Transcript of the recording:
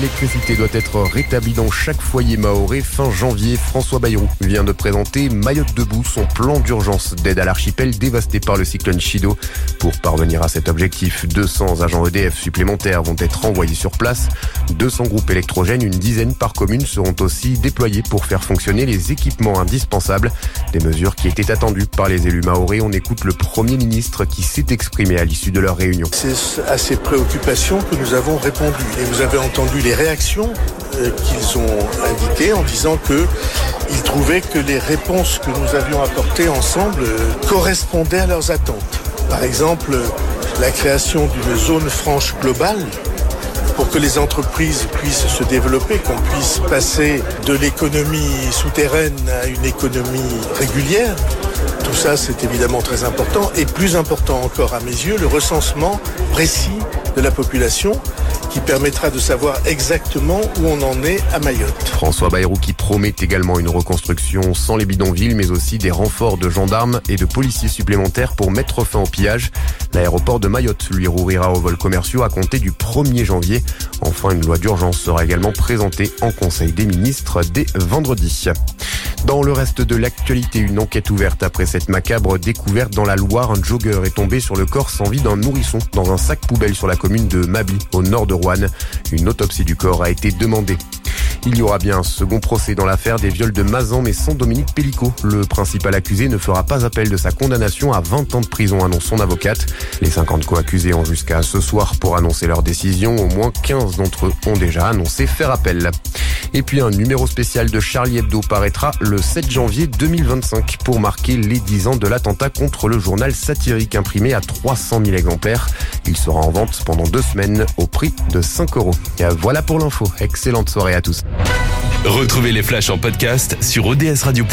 L'électricité doit être rétablie dans chaque foyer mahorais fin janvier. François Bayrou vient de présenter Mayotte debout, son plan d'urgence d'aide à l'archipel dévasté par le cyclone Chido. Pour parvenir à cet objectif, 200 agents EDF supplémentaires vont être envoyés sur place. 200 groupes électrogènes, une dizaine par commune, seront aussi déployés pour faire fonctionner les équipements indispensables. Des mesures qui étaient attendues par les élus mahorais. On écoute le Premier ministre qui s'est exprimé à l'issue de leur réunion. C'est à ces préoccupations que nous avons répondu. Et vous avez entendu les réactions qu'ils ont indiquées en disant qu'ils trouvaient que les réponses que nous avions apportées ensemble correspondaient à leurs attentes. Par exemple, la création d'une zone franche globale pour que les entreprises puissent se développer, qu'on puisse passer de l'économie souterraine à une économie régulière. Tout ça, c'est évidemment très important. Et plus important encore à mes yeux, le recensement précis de la population qui permettra de savoir exactement où on en est à Mayotte. François Bayrou qui promet également une reconstruction sans les bidonvilles, mais aussi des renforts de gendarmes et de policiers supplémentaires pour mettre fin au pillage. L'aéroport de Mayotte lui rouvrira aux vols commerciaux à compter du 1er janvier. Enfin, une loi d'urgence sera également présentée en Conseil des ministres dès vendredi. Dans le reste de l'actualité, une enquête ouverte après cette macabre découverte dans la Loire. Un jogger est tombé sur le corps sans vie d'un nourrisson dans un sac poubelle sur la commune de Mably, au nord de Roanne. Une autopsie du corps a été demandée. Il y aura bien un second procès dans l'affaire des viols de Mazan, mais sans Dominique Pellicot. Le principal accusé ne fera pas appel de sa condamnation à 20 ans de prison, annonce son avocate. Les 50 co-accusés ont jusqu'à ce soir pour annoncer leur décision. Au moins 15 d'entre eux ont déjà annoncé faire appel. Et puis un numéro spécial de Charlie Hebdo paraîtra le 7 janvier 2025 pour marquer les 10 ans de l'attentat contre le journal satirique imprimé à 300 000 exemplaires. Il sera en vente pendant 2 semaines au prix de 5 €. Et voilà pour l'info. Excellente soirée à tous. Retrouvez les flashs en podcast sur odsradio.com.